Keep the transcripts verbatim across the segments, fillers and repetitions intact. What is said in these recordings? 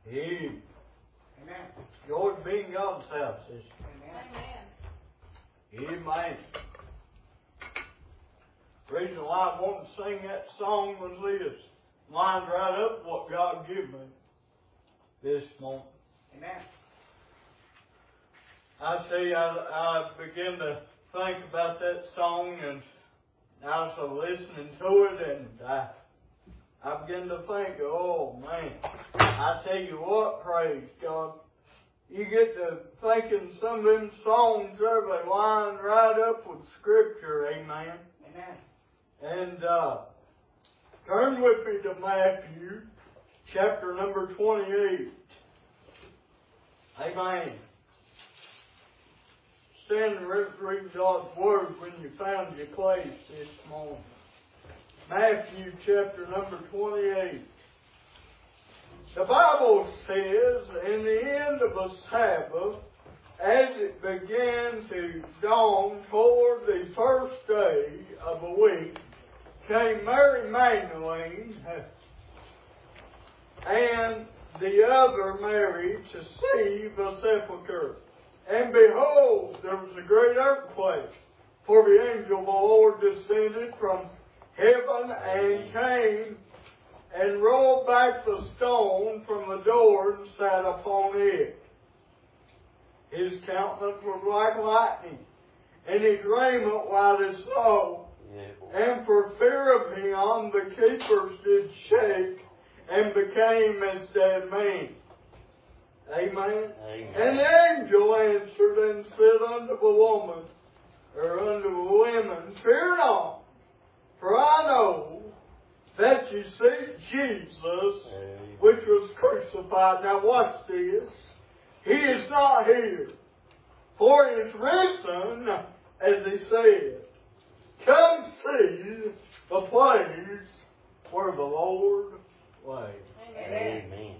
Amen. Joy be in God's house. Amen. Amen. The reason why I want to sing that song was this. Lined right up what God gave me this morning. Amen. I see, I, I began to think about that song, and I was listening to it, and I, I began to think, oh man, I tell you what, praise God. You get to thinking some of them songs there, they line right up with Scripture, amen. Amen. And uh, turn with me to Matthew, chapter number twenty-eight. Amen. Stand and read God's Word when you found your place this morning. Matthew, chapter number twenty-eight. The Bible says, in the end of a Sabbath, as it began to dawn toward the first day of a week, came Mary Magdalene and the other Mary to see the sepulchre. And behold, there was a great earthquake, for the angel of the Lord descended from heaven and came and rolled back the stone from the door and sat upon it. His countenance was like lightning, and his raiment white as snow. And for fear of him, the keepers did shake and became as dead men. Amen. Amen. And the angel answered and said unto the woman, or unto the women, fear not, for I know that you seek Jesus, Amen, which was crucified. Now watch this. He is not here, for he is risen, as he said. Come see the place where the Lord lay. Amen. Amen.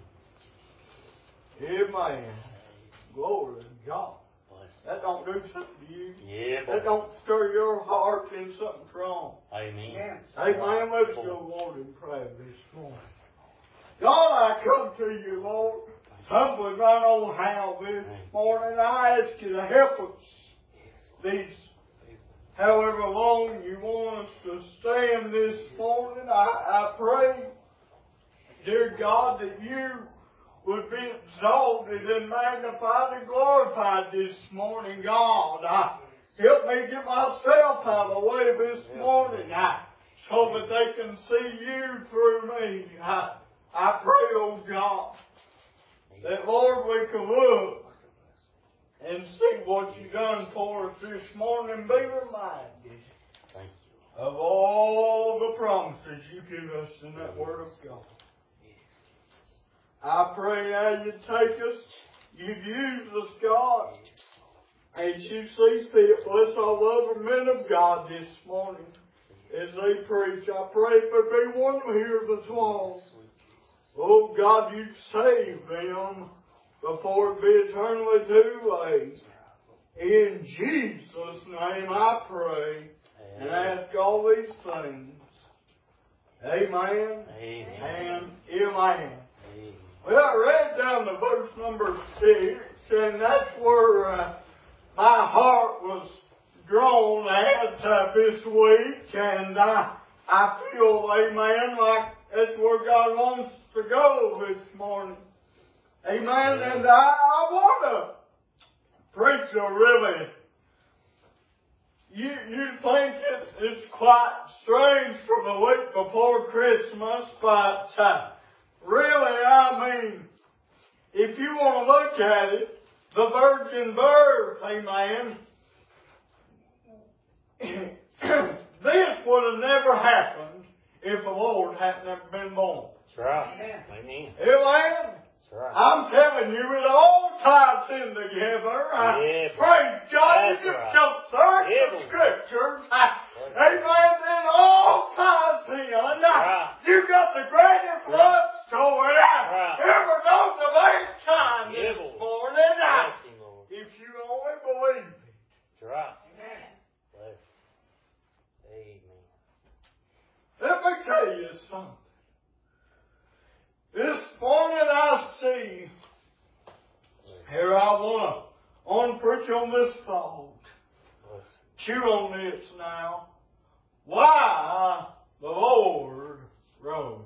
Amen. Glory to God. That don't do something to you. Yeah, that don't stir your heart in something wrong. Amen. Amen. Let's go, Lord, in prayer this morning. God, I come to you, Lord, humbly right on how this morning. I ask you to help us these however long you want us to stand this morning. I, I pray, dear God, that you would be exalted and magnified and glorified this morning, God. I, help me get myself out of the way this morning I, so that they can see you through me. I, I pray, oh God, that, Lord, we can look and see what you've done for us this morning and be reminded of all the promises you give us in that Word of God. I pray now you take us, you've used us, God, as you see fit. Bless all other men of God this morning as they preach. I pray if there be one here that's lost, oh God, you save them before it be eternally too late. In Jesus' name I pray and ask all these things. Amen. Amen. And amen. Well, I read down to verse number six, and that's where uh, my heart was drawn at uh, this week, and I, I feel, amen, like that's where God wants to go this morning. Amen. And I, I want to preach a really, you, you think it, it's quite strange from the week before Christmas, but uh, really, I mean, if you want to look at it, the virgin birth, amen, this would have never happened if the Lord hadn't ever been born. That's right. Amen. Amen. That's right. I'm telling you, it all ties in together. Yeah, praise God. You just right. don't search yeah, the Scriptures. Amen. It all ties in. Right. You got the greatest Right. love story I Right. ever known of mankind Yeah, this Lord. morning. Bless him, Lord. If you only believe it. That's right. Amen. Bless him. Amen. Let me tell you something. This morning I see want to preach on this thought. Chew on this now. Why the Lord rose.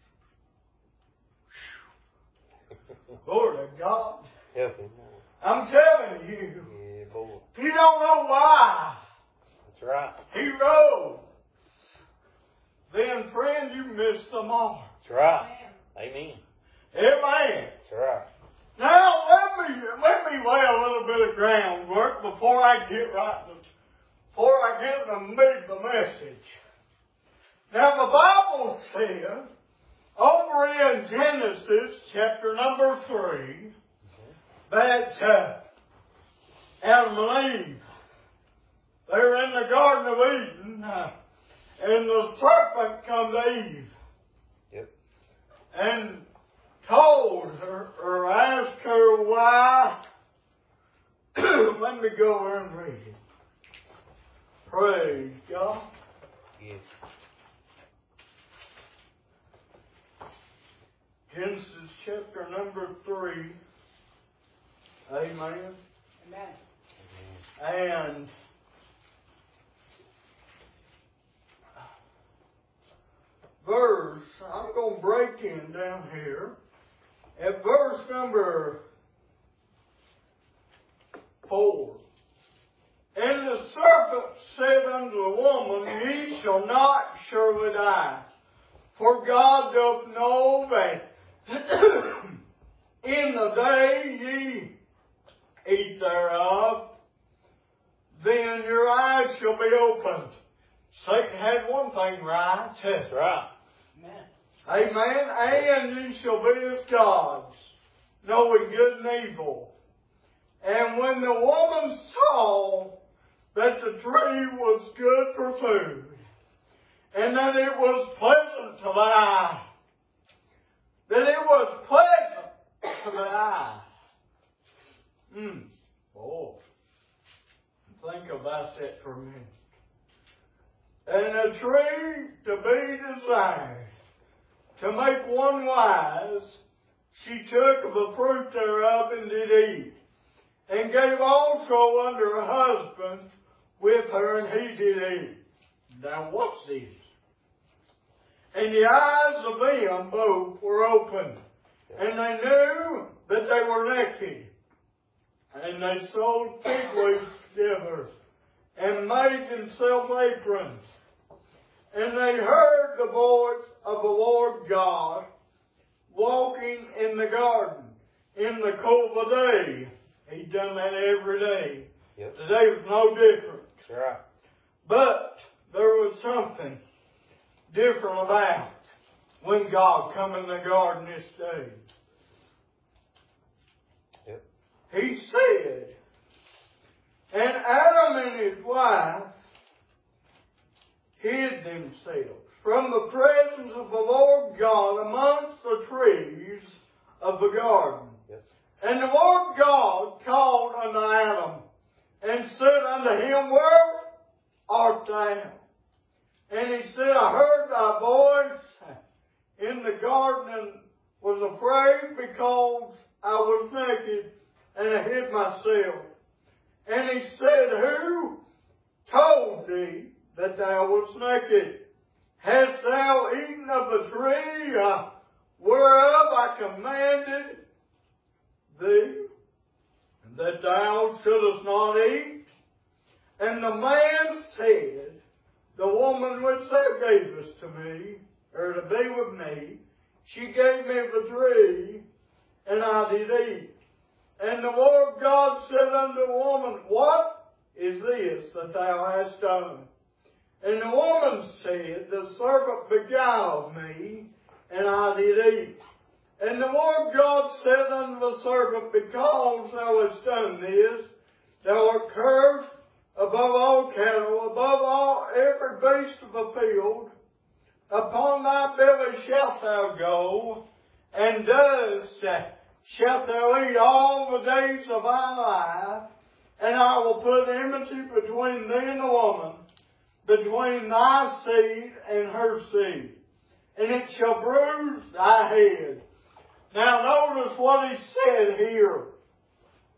Lord of God. Help him. I'm telling you. Yeah, boy. If you don't know why That's right. He rose, then friend, you missed the mark. That's right. Amen. Amen. That's right. Now let me let me lay a little bit of groundwork before I get right before I get to the meat of the message. Now the Bible says over in Genesis chapter number three that uh, Adam and Eve, they're in the Garden of Eden, uh, and the serpent come to Eve. Yep. And told her, or asked her why. Let me go over and read it. Praise God. Yes. Genesis chapter number three. Amen. Amen. And verse, I'm going to break in down here. At verse number four. And the serpent said unto the woman, Ye shall not surely die. For God doth know that in the day ye eat thereof, then your eyes shall be opened. Satan had one thing right. That's right. Amen. Amen. And ye shall be as gods, knowing good and evil. And when the woman saw that the tree was good for food, and that it was pleasant to the eye, that it was pleasant to the eye. Hmm. Oh. Think about that for a minute. And a tree to be desired, to make one wise, she took of the fruit thereof and did eat, and gave also unto her husband with her, and he did eat. Now what's this? And the eyes of them both were opened, and they knew that they were naked. And they sewed fig leaves together, and made themselves aprons. And they heard the voice of the Lord God walking in the garden in the cool of the day. He'd done that every day. Yep. Today was no different. That's right. But there was something different about when God come in the garden this day. Yep. He said, and Adam and his wife hid themselves from the presence of the Lord God amongst the trees of the garden. Yep. And the Lord God called unto Adam, and said unto him, Where art thou? And he said, I heard thy voice in the garden, and was afraid because I was naked, and I hid myself. And he said, Who told thee that thou wast naked? Hast thou eaten of the tree uh, whereof I commanded thee, that thou shouldest not eat? And the man said, The woman which thou gavest to me, or to be with me, she gave me of the tree, and I did eat. And the Lord God said unto the woman, What is this that thou hast done? And the woman said, The serpent beguiled me, and I did eat. And the Lord God said unto the serpent, Because thou hast done this, thou art cursed above all cattle, above all every beast of the field. Upon thy belly shalt thou go, and dust shalt thou eat all the days of thy life. And I will put enmity between thee and the woman, between thy seed and her seed, and it shall bruise thy head. Now notice what he said here.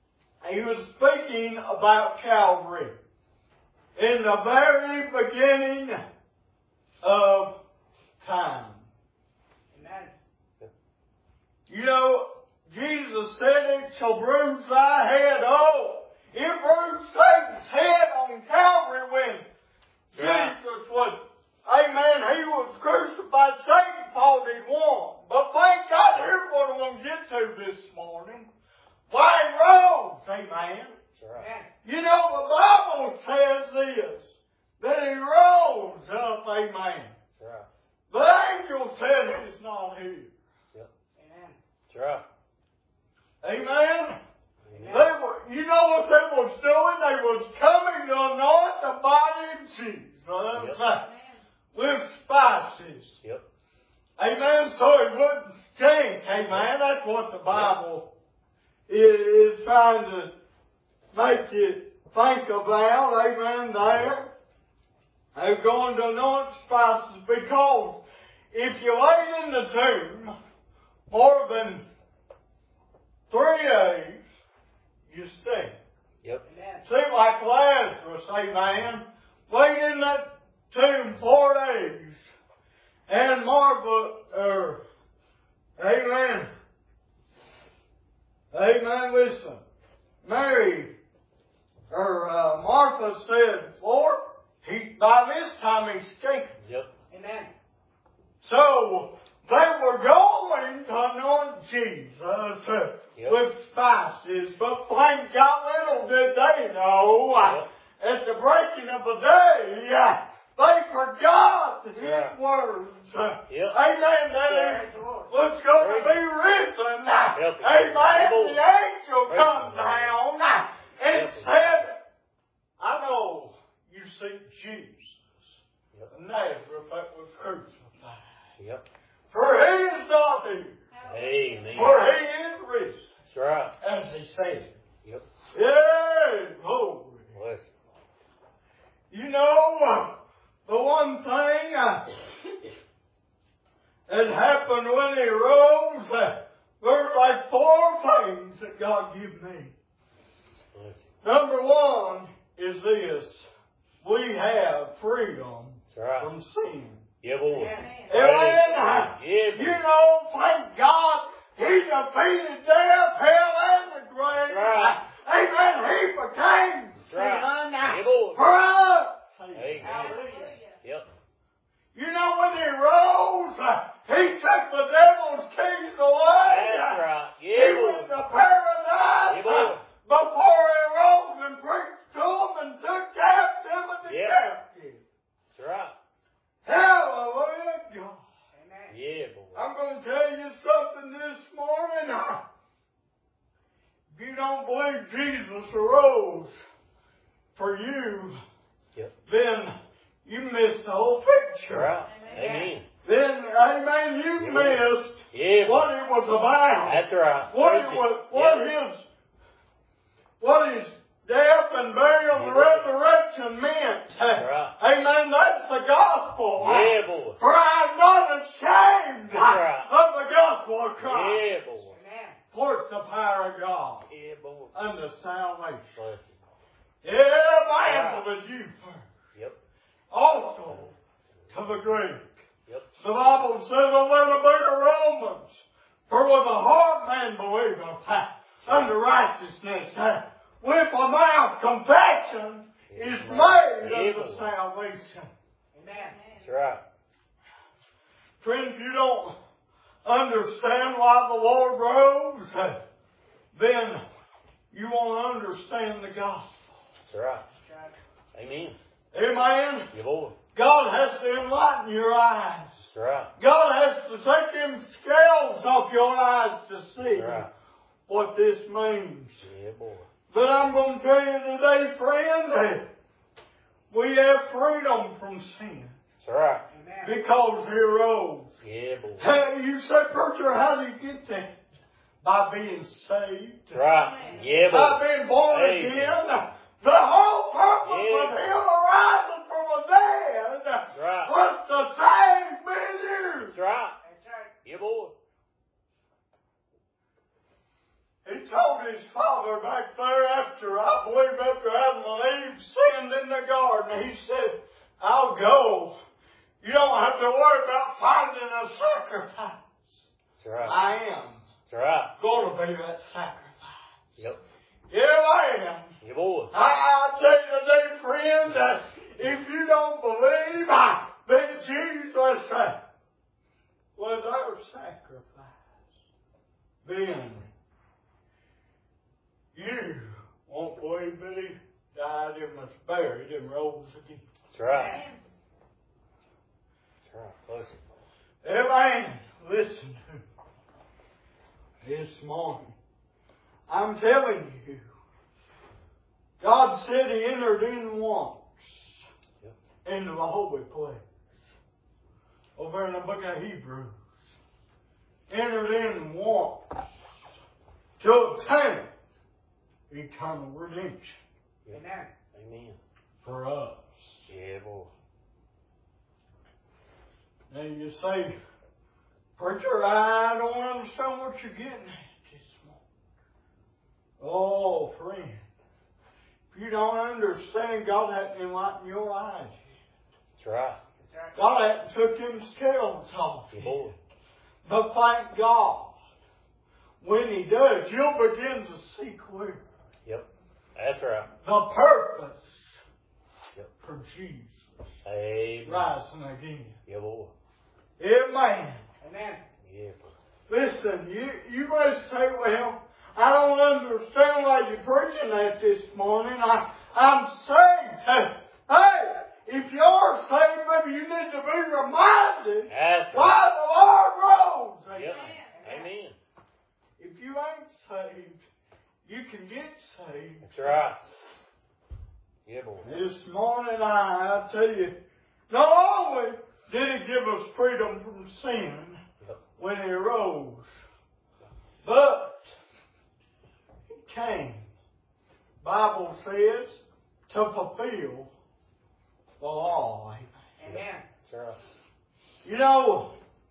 he was speaking about Calvary. In the very beginning of time. Amen. You know, Jesus said, it shall bruise thy head. Oh, it bruised Satan's head on Calvary when Yeah. Jesus was, amen, he was crucified. Satan thought he won. But thank God, here's what I'm going to get to this morning. Why he rose, amen. That's right. Amen. You know, the Bible says this, that he rose up, amen. That's right. The angel said he's not here. Yep. Amen. That's right. Amen. Amen. They were, you know what they was doing? They was coming to anoint the body of Jesus. Yep. Amen. With spices. Yep. Amen. So it wouldn't stink. Amen. That's what the Bible is, is trying to make you think about. Amen. There. They're going to anoint spices because if you lay in the tomb more than three days, you stink. Yep. Amen. See, like Lazarus, amen, laid in that tomb four days. And Martha, er, amen, amen, listen, Mary, or uh, Martha said, Lord, he, by this time he's stinking. Yep. Amen. So, they were going to anoint Jesus uh, Yep. with spices, but thank God, little did they know, uh, Yep. at the breaking of the day, uh, they forgot his right. words. Uh, Yep. Amen. That Praise is the Lord. what's going to Praise be written. Uh, Help you. Amen. Come on. The angel Praise comes the Lord. down uh, and Help you. said, I know you seek Jesus, Yep. the Nazareth that was crucified. Yep. For he is not here. Amen. For he is risen, That's right. as he said. Yep. Yea, glory. Bless You know, uh, the one thing uh, that happened when he rose, uh, there's like four things that God gave me. Bless Number one is this. We have freedom That's right. from sin. Yeah, boy. Amen. Amen. Yeah, You boy. know, thank God, he defeated death, hell, and the grave. Right. Amen. He became That's right. sin Yeah, boy. for us. Amen. Hallelujah. Yep. You know, when he rose, he took the devil's keys away. That's right. He Yeah, went boy. to paradise Yeah, boy. before he rose and preached to them and took captivity Yeah. captive. That's right. Hallelujah, God. Amen. Yeah, boy. I'm going to tell you something this morning. If you don't believe Jesus arose for you, Yep. then you missed the whole picture. Right. Amen. Amen. Then, amen, you Yeah. missed Yeah, boy. what it was about. That's right. What it Preach it. was, what Yeah. his, what his death and burial and Yeah. resurrection meant. Right. Amen. That's the gospel. Yeah, boy. For I'm not ashamed That's right. of the gospel of Christ. Yeah, boy. Amen. For it's the power of God Yeah, boy. unto salvation. Bless you. Yeah, man, Right. for the Jew first. Yep. Also to the Greek. Yep. The Bible says over in the book of Romans, for with the heart man believeth unto righteousness, with the mouth confession is made Yeah, unto boy. salvation. Amen. That's right. Friends, you don't understand why the Lord rose, then you won't understand the gospel. That's right. Amen. Amen. Yeah, boy. God has to enlighten your eyes. That's right. God has to take them scales off your eyes to see That's right. what this means. Yeah, boy. But I'm going to tell you today, friend, we have freedom from sin That's right. Amen. because He rose. Yeah, boy. Hey, you say, preacher, how do you get that? By being saved. That's right. Yeah, By boy. being born Amen. again. The whole purpose Yeah. of Him arising from the dead That's right. was to save me and you. That's right. That's right. Yeah, boy. He told his father back there preacher, I believe after Adam and Eve sinned in the garden, he said, I'll go. You don't have to worry about finding a sacrifice. That's right. I am That's right. going to be that sacrifice. Yep. Yeah, I am. Yeah, boy. I, I tell you today, friend, that if you don't believe I, that Jesus was our sacrifice, then you won't believe that he died and was buried and rose again. That's right. That's right. Listen. Amen. Listen to me. This morning, I'm telling you, God said he entered in once yep. into the holy place. Over in the book of Hebrews. Entered in once to obtain eternal redemption. Yep. Amen. Amen. For us. Yeah, boy. Now you say, preacher, I don't understand what you're getting at this morning. Oh, friend. If you don't understand, God hasn't enlightened your eyes yet. That's right. God hasn't took them scales off yeah, yet. boy. But thank God, when he does, you'll begin to see clearly. Yep. That's right. The purpose yep. for Jesus. Amen. Rising again. Yeah, boy. Amen. Amen. Yeah, boy. Listen, you, you may say, well, I don't understand why you're preaching that this morning. I, I'm saying, hey, if you're saved, maybe you need to be reminded That's why right. the Lord rose. Yep. Amen. Amen. If you ain't saved, you can get saved. That's right. Yeah, boy. This morning, I, I tell you, not only did he give us freedom from sin yep. when he rose, but he came, Bible says, to fulfill the law. Amen. That's right. You know,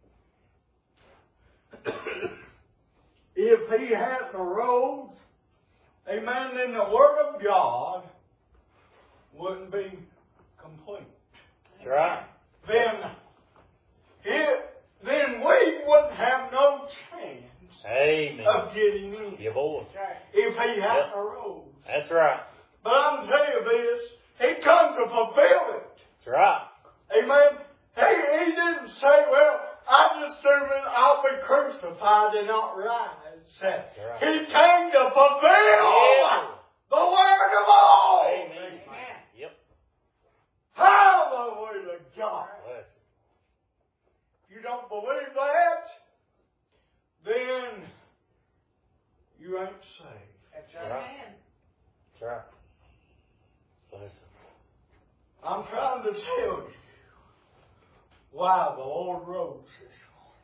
if he hadn't arose, amen, then the Word of God wouldn't be complete. That's right. Then, it, then we wouldn't have no chance Amen. of getting in. Yeah, boy. If he hadn't Yep. arose. That's right. But I'm telling you this, he come to fulfill it. That's right. Amen. He, he didn't say, well, I'm just stupid, I'll be crucified and not rise. That's right. He came to fulfill Yeah. the word of all. Amen. Amen. Yep. Hallelujah to God. Bless. If you don't believe that, then you ain't saved. That's That's right. right. That's right. Bless. I'm trying to tell you why the Lord rose this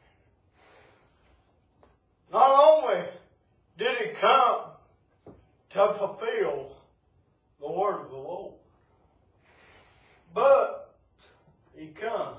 morning. Not only did he come to fulfill the word of the Lord, but he come.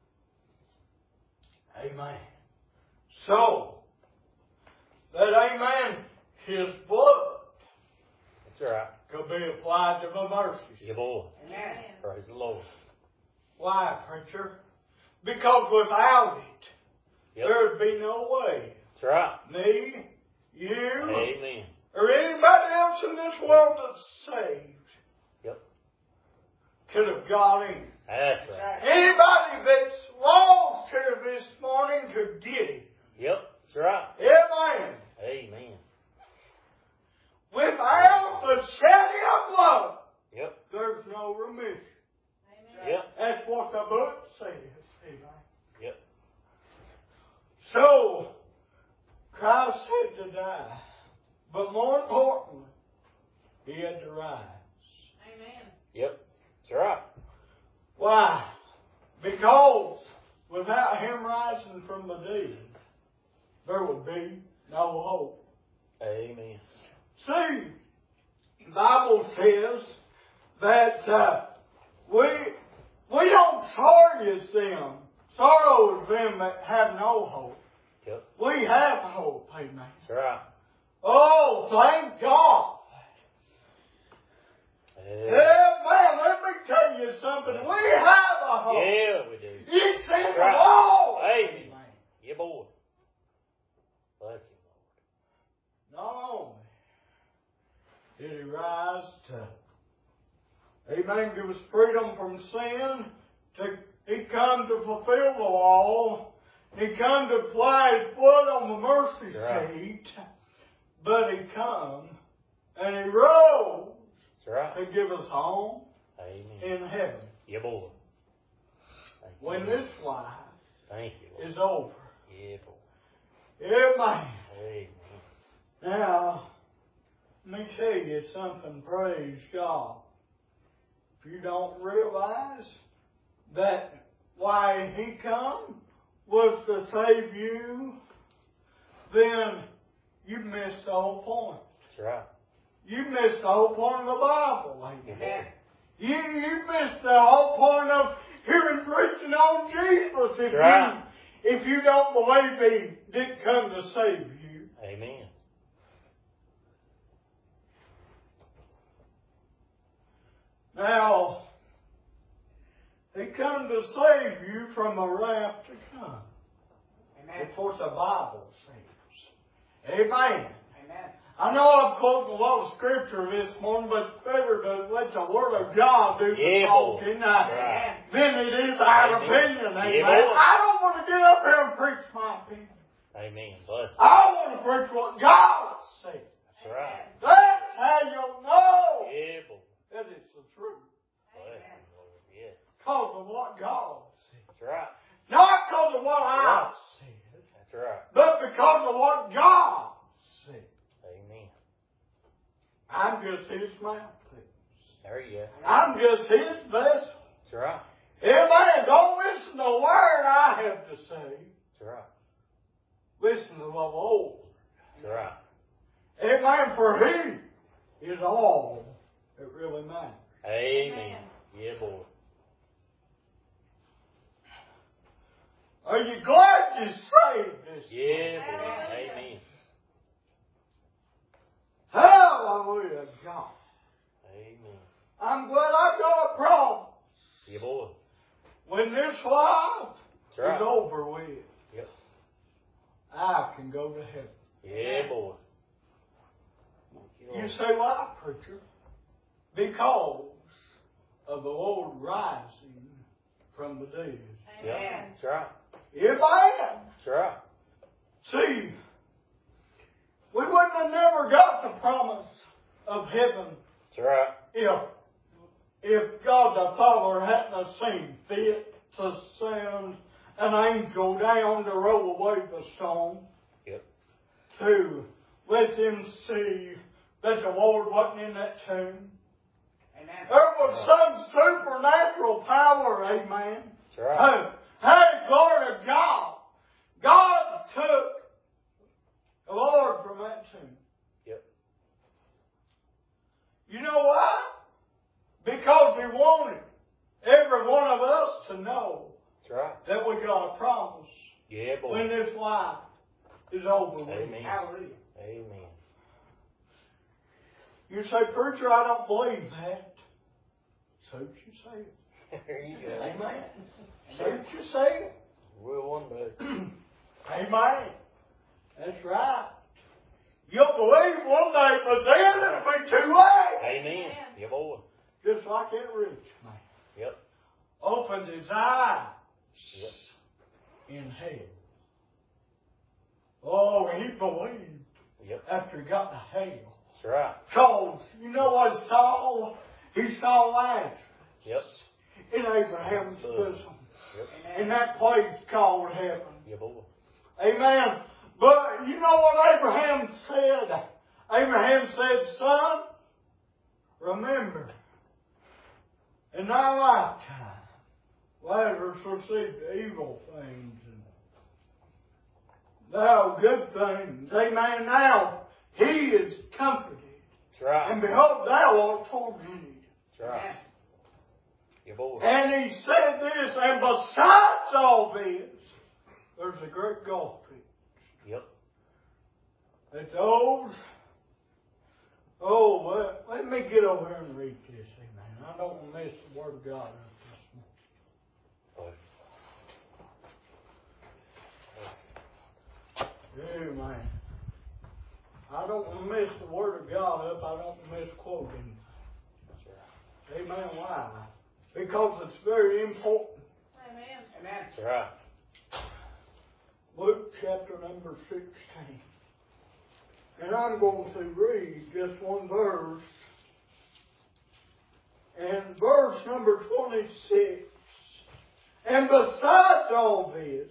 Amen. So, that amen, his blood That's right. could be applied to the mercies. Yeah, boy. Amen. Praise the Lord. Why, preacher? Because without it, Yep. there'd be no way That's right. me, you, Amen. or anybody else in this world that's saved Yep. could have got in. That's right. Anybody that's lost here this morning could get it. Yep. That's right. Amen. Amen. Without the shedding of blood, Yep. there's no remission. Yep. That's what the book says. Amen. Yep. So, Christ had to die. But more importantly, he had to rise. Amen. Yep. That's right. Why? Because without him rising from the dead, there would be no hope. Amen. See, the Bible says that uh, we we don't sorrow them. Sorrow is them that have no hope. Yep. We have hope. Amen. That's right. Oh, thank God. Hey. Yeah, man, let me tell you something. We have a hope. Yeah, we do. It's in That's the right. Lord. Amen. Yeah, boy. Bless you, Not only did he rise to, amen, give us freedom from sin, to, he come to fulfill the law, he come to apply his blood on the mercy That's right. seat, but he come and he rose That's right. to give us home Amen. in heaven. Yeah, boy. Thank you, When Lord. this life Thank you, Lord. is over. Yeah, boy. Amen. Amen. Now, let me tell you something, praise God. If you don't realize that why he come was to save you, then you missed the whole point. That's right. You missed the whole point of the Bible. Amen. You, you missed the whole point of hearing preaching on Jesus if That's right. you, if you don't believe he didn't come to save you. Amen. Now, he come to save you from a wrath to come. Amen. That's what the Bible says. Amen. Amen. I know I'm quoting a lot of scripture this morning, but better to let the Word of God do the Yeah, boy. talking uh, Right. than it is our Amen. opinion. Amen. Yeah, boy. I don't want to get up here and preach my opinion. Amen. Bless you. I want to preach what God said. That's right. That's how you'll know Yeah, boy. that it's the truth. Bless you, Lord. Yes. Because of what God said. That's right. Not because of what I Right. said, That's right. but because of what God said. Amen. I'm just His mouthpiece. There you go. I'm just His vessel. That's right. Amen. Don't listen to a word I have to say. That's right. Listen to the Lord. That's right. Amen. For He is all that really matters. Amen. Yeah, boy. Are you glad you saved this? Yeah, boy. Amen. Hallelujah, God. Amen. I'm glad I got a promise. Yeah, boy. When this life That's right. is over with, Yep. I can go to heaven. Yeah, boy. You say why, preacher? Because of the Lord rising from the dead. Yeah. Amen. That's right. Amen. That's right. See, we wouldn't have never got the promise of heaven That's right. if if God the Father hadn't have seen fit to send an angel down to roll away the stone. Yep. To let them see that the Lord wasn't in that tomb. Amen. There was some supernatural power, amen. That's right. Hey, hey, glory to God. God took the Lord from that tomb. Yep. You know why? Because He wanted every one of us to know That's right. that we got a promise Yeah, boy. when this life is over with. Amen. Hallelujah. Amen. You say, preacher, I don't believe that. So you say it. There you go. Amen. So you say it. Will one day. Amen. That's right. You'll believe one day, but then it'll be too late. Amen. Yeah, boy. Just like that rich man. Yep. Opened his eyes Yep. in hell. Oh, he believed Yep. after he got to hell. That's right. Because, you know what he saw? He saw Lazarus Yep. in Abraham's Bosom. bosom. Yep. In that place called heaven. Yeah, boy. Amen. But you know what Abraham said? Abraham said, son, remember, in thy lifetime, Lazarus received evil things and thou good things. Amen. Now, he is comforted. That's right. And behold, thou art tormented. That's right. Yeah, boy. And he said this, and besides all this, there's a great gulf between Yep. that those Oh, well, let me get over here and read this, amen. I don't want to mess the Word of God up this morning. Bless. Bless. Amen. I don't want to mess the Word of God up. I don't want to misquote Him. That's right. Amen. Why? Because it's very important. Amen. Amen. That's right. Luke chapter number sixteen. And I'm going to read just one verse. And verse number twenty-six. And besides all this,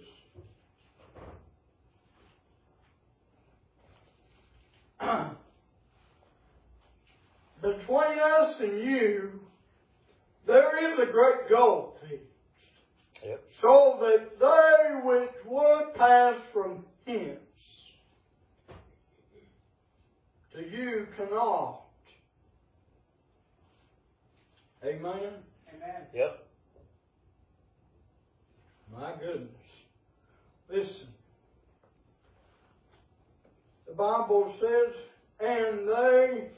between us and you, there is a great gulf fixed, Yep. so that they which would pass from hence to you cannot. Amen? Amen. Yep. My goodness. Listen. The Bible says, and they,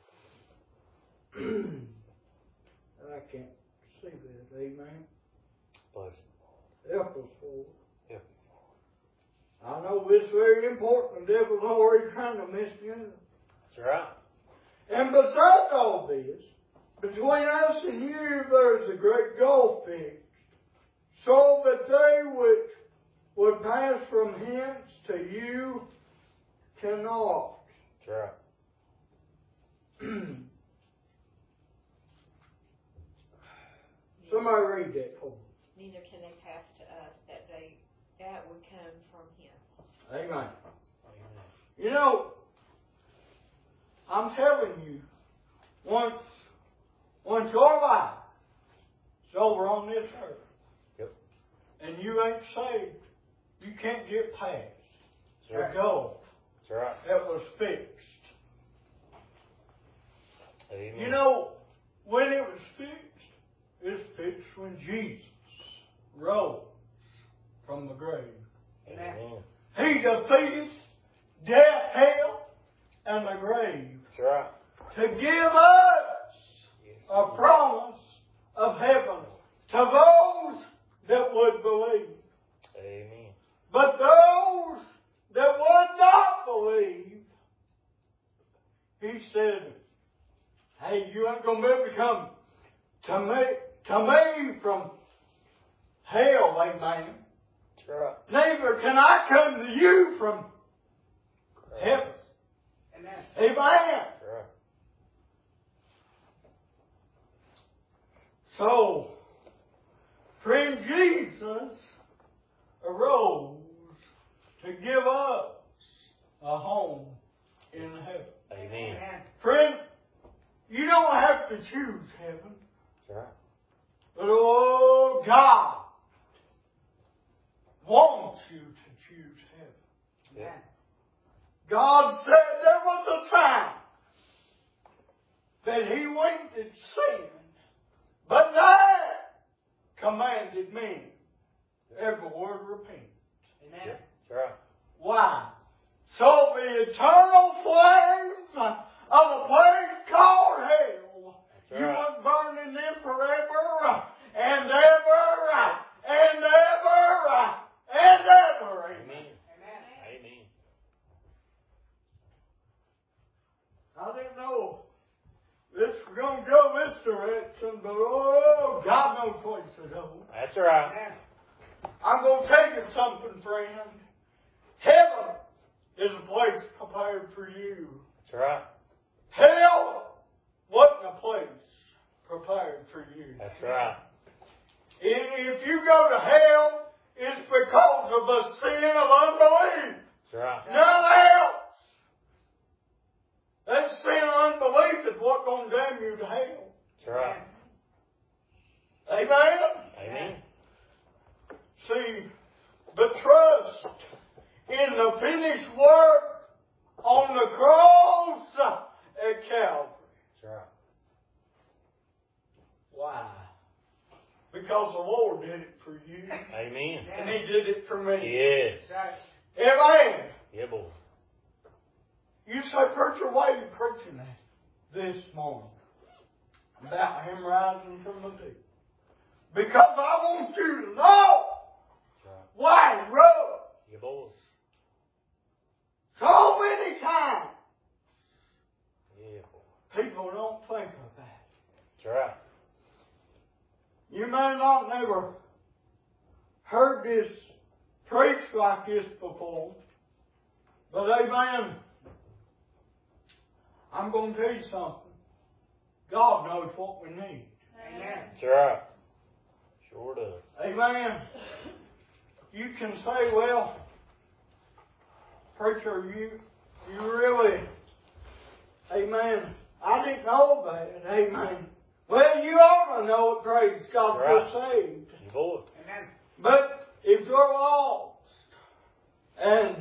I can't see that, amen? Bless. Help us, Lord. Yep. I know this is very important. The devil's already trying to mess me up. That's right. And besides all this, between us and you there's a great gulf fixed, so that they which would pass from hence to you cannot. That's right. Somebody read that for me. Neither can they pass to us that they that would come from him. Amen. Amen. You know, I'm telling you, once once your life is over on this earth, Yep. and you ain't saved, you can't get past That's right. the gulf That's right. that was fixed. Amen. You know, when it was fixed, it's fixed when Jesus rose from the grave. Amen. He defeated death, hell, and the grave That's right. to give us Yes. a promise of heaven to those that would believe. Amen. But those that would not believe, he said, hey, you ain't going to be able to come to me, to me from hell, amen. That's right. Neither can I come to you from heaven. Amen. Amen. That's right. So, friend, Jesus arose to give us a home in heaven. Amen. Amen. Friend, you don't have to choose heaven. That's right. But oh, God wants you to choose heaven. Amen. God said there was a time that He winked at sin, but now commanded men everywhere to repent. Amen. Yep. That's right. Why? So the eternal flames of a place called hell, That's you right. was burning them forever and ever and ever and ever. Amen. Amen. Amen. I didn't know this was going to go this direction, but oh, God knows what to do. That's right. Amen. I'm going to tell you something, friend. Heaven is a place prepared for you. That's right. Hell wasn't a place prepared for you. That's right. If you go to hell, it's because of the sin of unbelief. That's right. Nothing else. That sin of unbelief is what's going to damn you to hell. That's right. Amen? Amen. See, but trust in the finished work on the cross at Calvary. That's right. Why? Because the Lord did it for you. Amen. And He did it for me. Yes. Amen. Yeah, boy. You say, preacher, why are you preaching that? this morning about Him rising from the dead. Because I want you to know why He rose. Yeah, boy. So many times Yeah, boy. people don't think of that. That's right. You may not never heard this preached like this before, but amen, I'm going to tell you something. God knows what we need. Amen. That's right. Sure does. Amen. You can say, well, preacher, you you really, amen, I didn't know that, amen. Well, you ought to know it, praise God, Right. you're saved. Yeah, boy. Amen. But if you're lost, and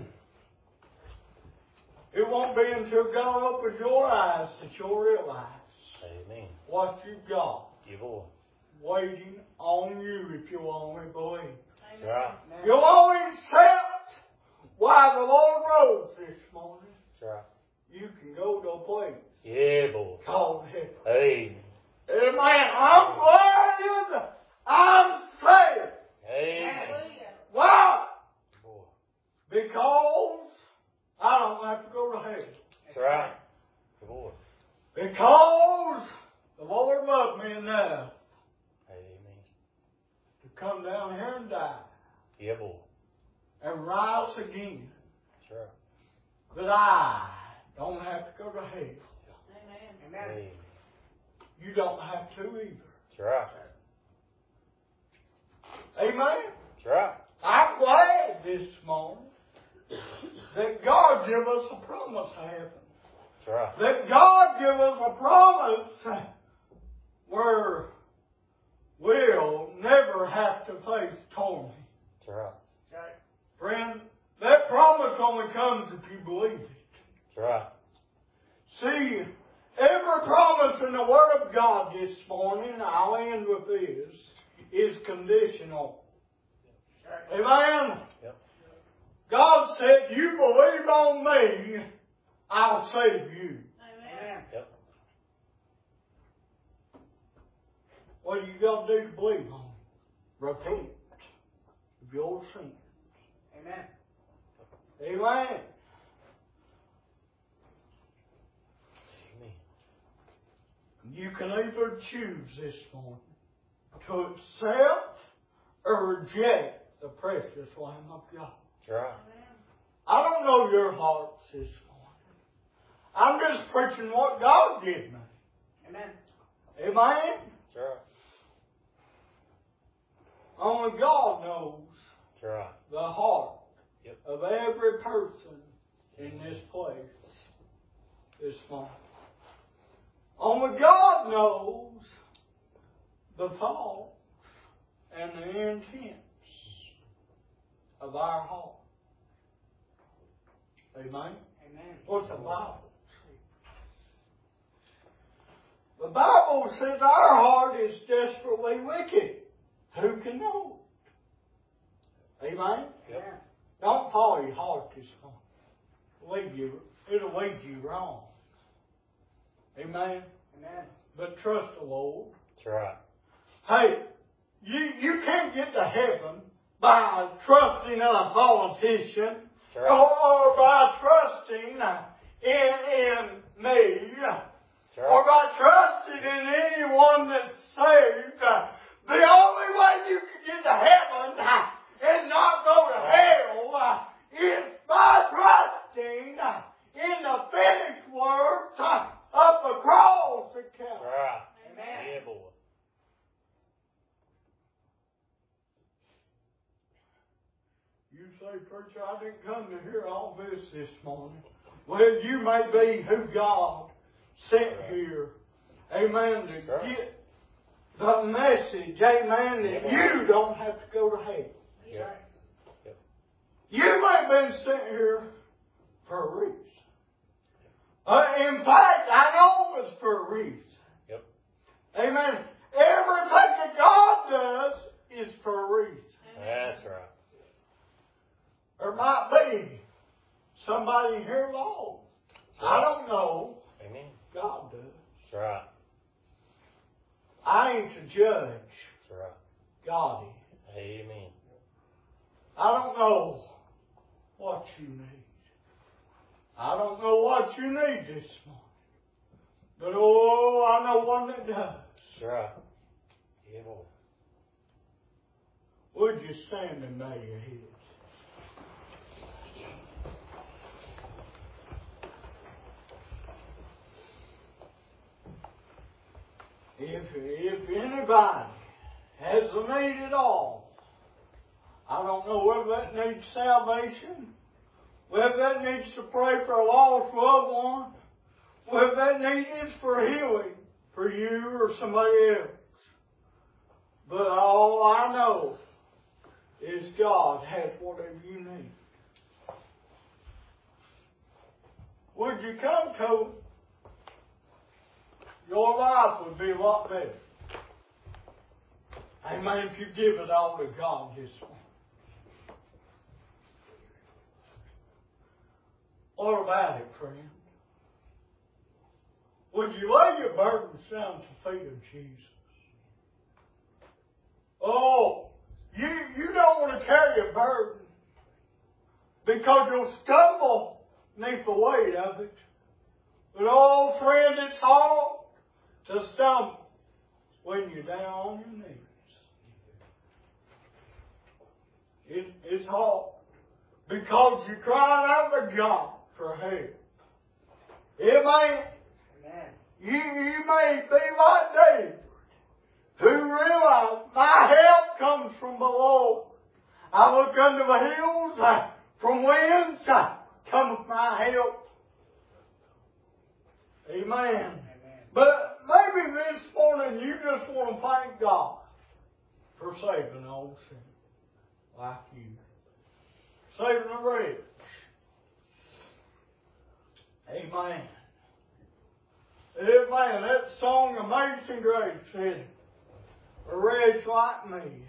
it won't be until God opens your eyes that you'll realize Amen. what you've got Yeah, boy. waiting on you if you only believe. That's right. Amen. You'll only accept why the Lord rose this morning. That's right. You can go to a place Yeah, boy. called heaven. Amen. Amen. I'm glad I'm saved. Amen. Hallelujah. Why? Boy. Because I don't have to go to hell. That's right. Yeah, boy. Because the Lord loved me enough Amen. to come down here and die Yeah, boy. and rise again, That's right. that I don't have to go to hell. Amen. Amen. Amen. You don't have to either. That's right. Amen. That's right. I'm glad this morning that God give us a promise of heaven. That's right. That God give us a promise where we'll never have to face torment. That's right. Right. Friend, that promise only comes if you believe it. That's right. See, every promise in the Word of God this morning, I'll end with this, is conditional. Right. Amen? Yep. God said, you believe on me, I'll save you. Amen. Yep. What do you got to do to believe on? Repent of your sin. Amen. Amen. Amen. You can either choose this morning to accept or reject the precious Lamb of God. That's right. I don't know your hearts this morning. I'm just preaching what God did me. Amen. Amen? That's right. Only God knows That's right. the heart Yep. of every person in this place this morning. Only God knows the thoughts and the intents of our heart. Amen? Amen. What's the Bible say? The Bible says our heart is desperately wicked. Who can know? Amen? Yep. Amen. Don't follow your heart this morning. Lead you, it'll lead you wrong. Amen? Amen. But trust the Lord. That's right. Hey, you, you can't get to heaven by trusting in a politician That's right. or by trusting in, in me That's or right. by trusting in anyone that's saved. The only way you can get to heaven and not go to hell is by trusting in the finished work of the cross at That's Calvary. right. Amen. Yeah, boy. You say, preacher, I didn't come to hear all this this morning. Well, you may be who God sent here. Amen. To Sure. get the message, amen, that Yeah. you don't have to go to hell. Yep. Right. You may have been sent here for a reason. Uh, in fact, I know it was for a reason. Yep. Amen. Everything that God does is for a reason. That's right. There might be somebody here lost. I don't know. Amen. God does. That's right. I ain't the judge. That's right. God is. Amen. I don't know what you need. I don't know what you need this morning. But oh, I know one that does. That's right. Yeah, Lord. Would you stand and bow your heads? If, if anybody has a need at all, I don't know whether that needs salvation, whether that needs to pray for a lost loved one, whether that need is for healing for you or somebody else. But all I know is God has whatever you need. Would you come to Him? Your life would be a lot better. Amen. If you give it all to God this morning. What about it, friend? Would you lay your burdens down at the feet of Jesus? Oh, you, you don't want to carry a burden because you'll stumble beneath the weight of it. But oh, friend, it's hard to stumble when you're down on your knees. It, it's hard because you're crying out to God for help. Amen. Amen. You, you may be like David, who realized my help comes from below. I look unto the hills, uh, from whence uh, cometh my help. Amen. Amen. But maybe this morning you just want to thank God for saving an old sinner like you. Saving a wretch. Amen. Amen. That song, Amazing Grace, said, a wretch like me. Amen.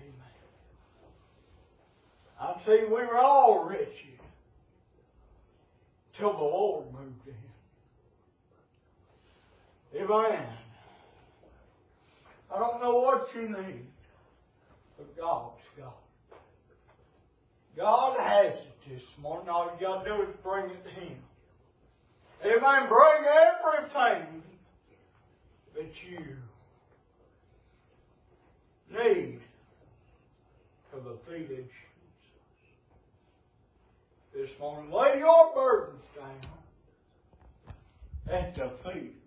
I tell you, we were all wretched till the Lord moved in. Amen. I don't know what you need, but God's got it. God has it this morning. All you got to do is bring it to Him. Amen. Bring everything that you need to the feet of Jesus. This morning, lay your burdens down at the feet